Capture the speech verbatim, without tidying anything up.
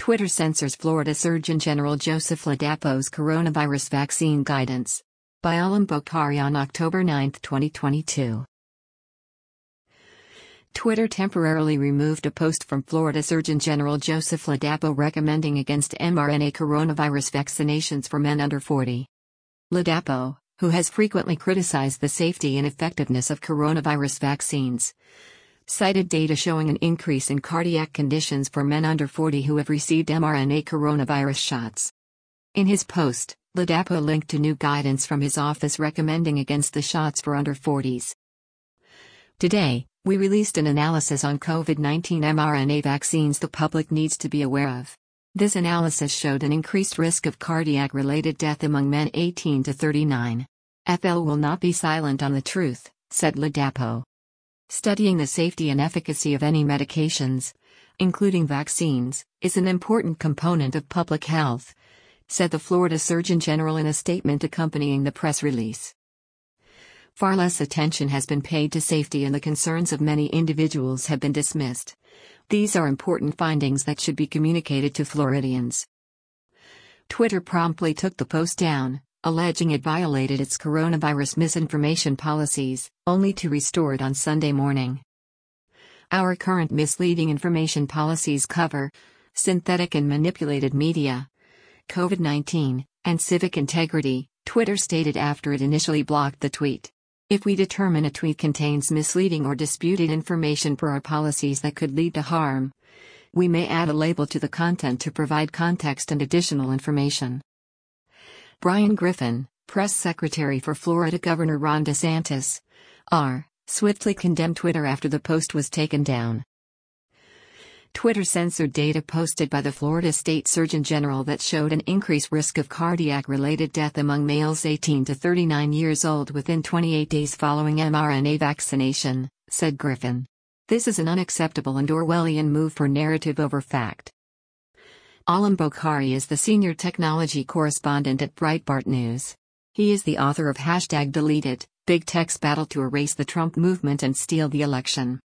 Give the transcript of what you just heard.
Twitter censors Florida Surgeon General Joseph Ladapo's coronavirus vaccine guidance. By Alam Bokhari on October ninth, twenty twenty-two. Twitter temporarily removed a post from Florida Surgeon General Joseph Ladapo recommending against mRNA coronavirus vaccinations for men under forty. Ladapo, who has frequently criticized the safety and effectiveness of coronavirus vaccines, cited data showing an increase in cardiac conditions for men under forty who have received mRNA coronavirus shots. In his post, Ladapo linked to new guidance from his office recommending against the shots for under forties. Today, we released an analysis on COVID nineteen mRNA vaccines the public needs to be aware of. This analysis showed an increased risk of cardiac-related death among men eighteen to thirty-nine. F L will not be silent on the truth, said Ladapo. Studying the safety and efficacy of any medications, including vaccines, is an important component of public health, said the Florida Surgeon General in a statement accompanying the press release. Far less attention has been paid to safety and the concerns of many individuals have been dismissed. These are important findings that should be communicated to Floridians. Twitter promptly took the post down, alleging it violated its coronavirus misinformation policies, only to restore it on Sunday morning. Our current misleading information policies cover synthetic and manipulated media, COVID nineteen, and civic integrity, Twitter stated after it initially blocked the tweet. If we determine a tweet contains misleading or disputed information per our policies that could lead to harm, we may add a label to the content to provide context and additional information. Brian Griffin, press secretary for Florida Governor Ron DeSantis, R, swiftly condemned Twitter after the post was taken down. Twitter censored data posted by the Florida State Surgeon General that showed an increased risk of cardiac-related death among males eighteen to thirty-nine years old within twenty-eight days following mRNA vaccination, said Griffin. This is an unacceptable and Orwellian move for narrative over fact. Alam Bokhari is the senior technology correspondent at Breitbart News. He is the author of Hashtag Deleted, Big Tech's Battle to Erase the Trump Movement and Steal the Election.